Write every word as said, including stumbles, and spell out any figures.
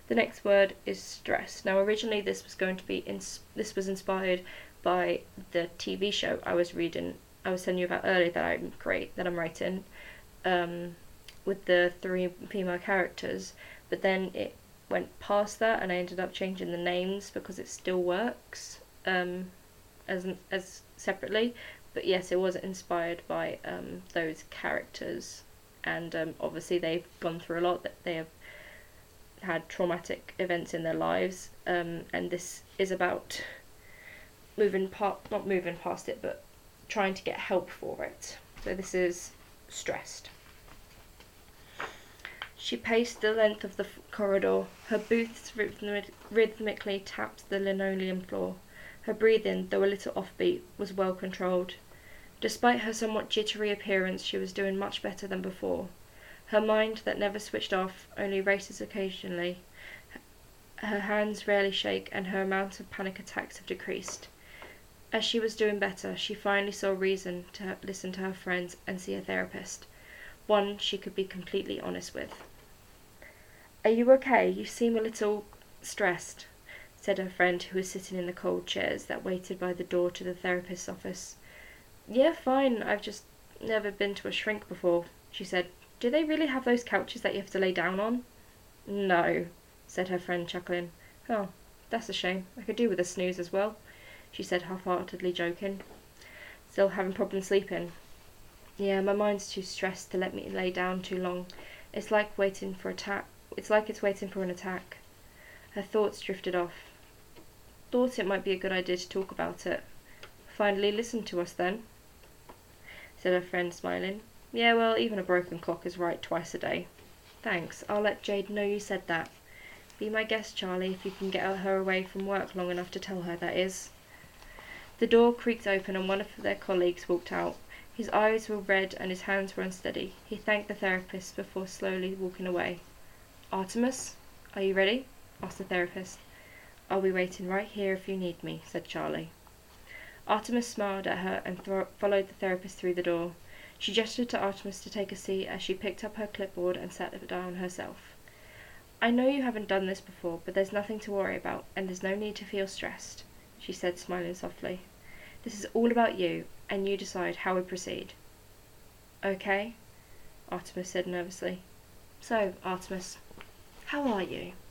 The next word is stress. Now, originally this was going to be ins- this was inspired by the T V show I was reading. I was telling you about earlier that I'm great that I'm writing, um, with the three female characters. But then it went past that, and I ended up changing the names because it still works, um, as as separately. But yes, it was inspired by um, those characters, and um, obviously they've gone through a lot. That they have had traumatic events in their lives, um, and this is about moving part, not moving past it, but trying to get help for it. So this is stressed. She paced the length of the f- corridor. Her boots rhythmi- rhythmically tapped the linoleum floor. Her breathing, though a little offbeat, was well controlled. Despite her somewhat jittery appearance, she was doing much better than before. Her mind, that never switched off, only races occasionally. Her hands rarely shake, and her amount of panic attacks have decreased. As she was doing better, she finally saw reason to listen to her friends and see a therapist, one she could be completely honest with. "Are you okay? You seem a little stressed," said her friend, who was sitting in the cold chairs that waited by the door to the therapist's office. "Yeah, fine. I've just never been to a shrink before," she said. "Do they really have those couches that you have to lay down on?" "No," said her friend, chuckling. "Oh, that's a shame. I could do with a snooze as well," she said, half-heartedly joking. "Still having problems sleeping?" "Yeah, my mind's too stressed to let me lay down too long. It's like waiting for attack. It's like it's waiting for an attack." Her thoughts drifted off. "Thought it might be a good idea to talk about it." "Finally listen to us, then," said her friend, smiling. "Yeah, well, even a broken clock is right twice a day." "Thanks. I'll let Jade know you said that. Be my guest, Charlie, if you can get her away from work long enough to tell her, that is." The door creaked open and one of their colleagues walked out. His eyes were red and his hands were unsteady. He thanked the therapist before slowly walking away. "Artemis, are you ready?" asked the therapist. "I'll be waiting right here if you need me," said Charlie. Artemis smiled at her and th- followed the therapist through the door. She gestured to Artemis to take a seat as she picked up her clipboard and sat down herself. "I know you haven't done this before, but there's nothing to worry about, and there's no need to feel stressed," she said, smiling softly. "This is all about you, and you decide how we proceed." "Okay," Artemis said nervously. "So, Artemis, how are you?"